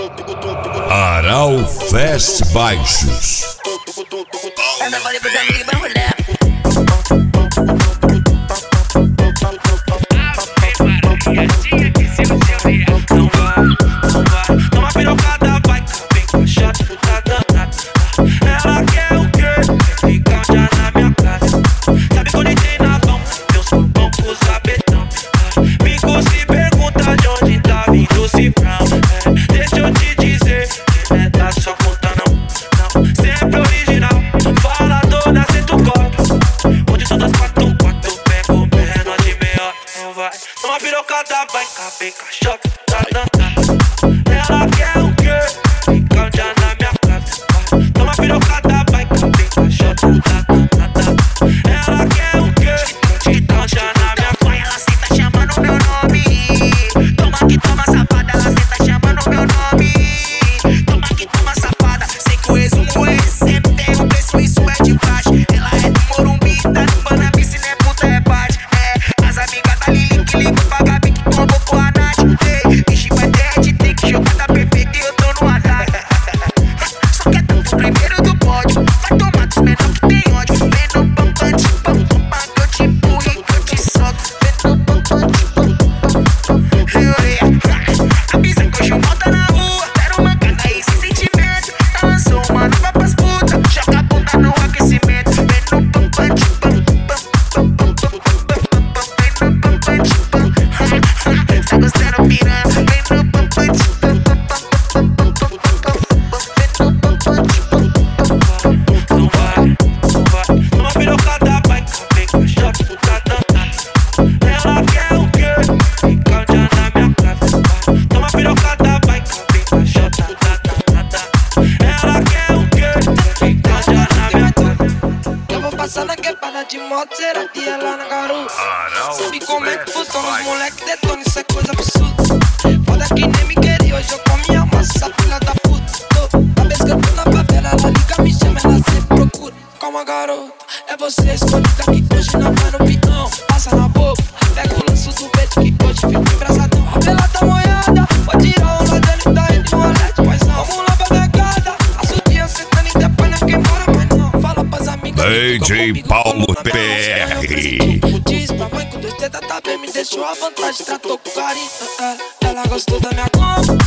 Aral Fest Baixos. Anda, falei pros amigos pra mulher. Tinha que ser o seu real. Não vai, toma pirocada, vai, vem com a shot, tá danada. Ela quer o quê? Fica já na minha casa. Sabe quando entrei na mão, eu sou bom com sabetão. Mico se pergunta de onde tá vindo o cifrão. Deixa eu te dizer, que não é da sua conta não. Sempre original, fala toda, senta o copo. Onde todas quatro, pego menor de meia. Não vai, toma pirocada, vai, cabem caixote, tá danada. Ela quer o quê? Fica já na minha casa. Toma pirocada, vai, cabem caixote, tá danada. Ela quer o quê? Fica já na minha casa. Ela senta chamando meu nome. Toma que toma safada, ela senta chamando meu nome. Toma que toma safada, sei que o resumo é esse. Sempre tem um preço, isso é de baixo. Ela é do Morumbi, tá no Banabim, se não é puta é bate. As amigas da Lili que ligam pra Gabi que tombou com a Nath. Bicho vai ter tem que jogar da perfeita e eu tô no Haddad. Só quer tá pro primeiro do pódio. Vai tomar dos menor que tem ódio. Vem no pampante, que eu te empurro e que eu te solto. Vem no pampante, avisa que hoje eu volto na rua. Quero mancada aí sem sentimento. Ela lançou uma nova pras putas. Joga a bunda no aquecimento. Vem no pampante, tá gostando piranha, vem no pampante. Não vai, toma pirocada, vai, cabem com a shot, tá danada. Ela quer o quê? Fica já na minha casa. Toma pirocada, vai, cabem com a shot, tá danada. Ela quer o quê? Fica já na minha casa. Eu vou passar na quebrada de moto, será que é lá na garupa? Sabe como é que funciona, os moleque detona, isso é coisa absurda. Foda que nem me queria, hoje eu como minha massa, essa filha da puta. Toda vez que eu tô na favela, ela liga, me chama, ela sempre procura. Calma garota, é você escolhida que hoje não vai no pitão. Passa na boca, pega o lanço do peito que hoje fica embrasadão. A vela tá molhada, pode tirar onda dele, tá indo no olete, mas não. Vamos lá pra pegada, açudinha sentando e depois não quem mora, mas não. Fala pras amigas DJ Paulo PR. Diz pra mãe que o 2 dedos tá bem, me deixou à vontade, tratou com carinho. Ela gostou da minha conta,